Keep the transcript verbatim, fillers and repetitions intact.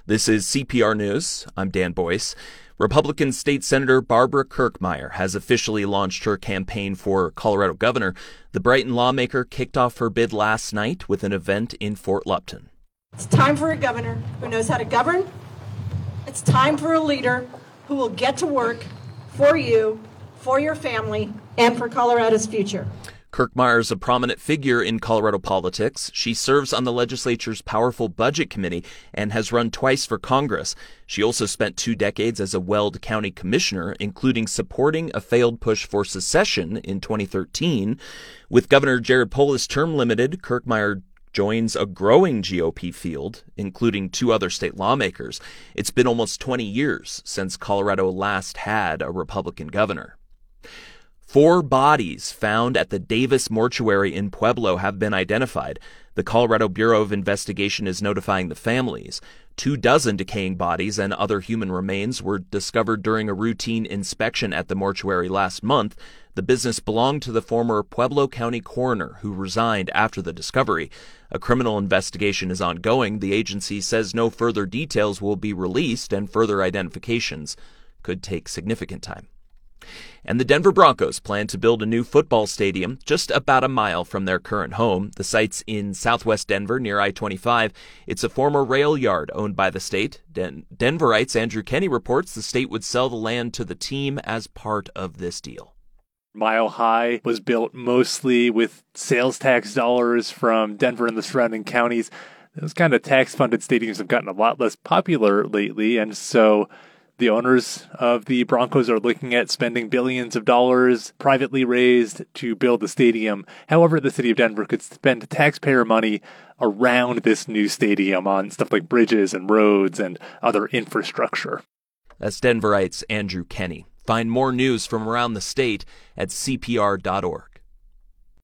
This is C P R News. I'm Dan Boyce. Republican State Senator Barbara Kirkmeyer has officially launched her campaign for Colorado governor. The Brighton lawmaker kicked off her bid last night with an event in Fort Lupton. It's time for a governor who knows how to govern. It's time for a leader who will get to work for you, for your family, and for Colorado's future. Kirkmeyer is a prominent figure in Colorado politics. She serves on the legislature's powerful budget committee and has run twice for Congress. She also spent two decades as a Weld County commissioner, including supporting a failed push for secession in twenty thirteen. With Governor Jared Polis term limited, Kirkmeyer joins a growing G O P field, including two other state lawmakers. It's been almost twenty years since Colorado last had a Republican governor. Four bodies found at the Davis Mortuary in Pueblo have been identified. The Colorado Bureau of Investigation is notifying the families. Two dozen decaying bodies and other human remains were discovered during a routine inspection at the mortuary last month. The business belonged to the former Pueblo County coroner, who resigned after the discovery. A criminal investigation is ongoing. The agency says no further details will be released, and further identifications could take significant time. And the Denver Broncos plan to build a new football stadium just about a mile from their current home. The site's in southwest Denver near I twenty-five. It's a former rail yard owned by the state. Den- Denverites Andrew Kenny reports the state would sell the land to the team as part of this deal. Mile High was built mostly with sales tax dollars from Denver and the surrounding counties. Those kind of tax-funded stadiums have gotten a lot less popular lately, and so the owners of the Broncos are looking at spending billions of dollars privately raised to build the stadium. However, the city of Denver could spend taxpayer money around this new stadium on stuff like bridges and roads and other infrastructure. That's Denverites Andrew Kenny. Find more news from around the state at C P R dot org.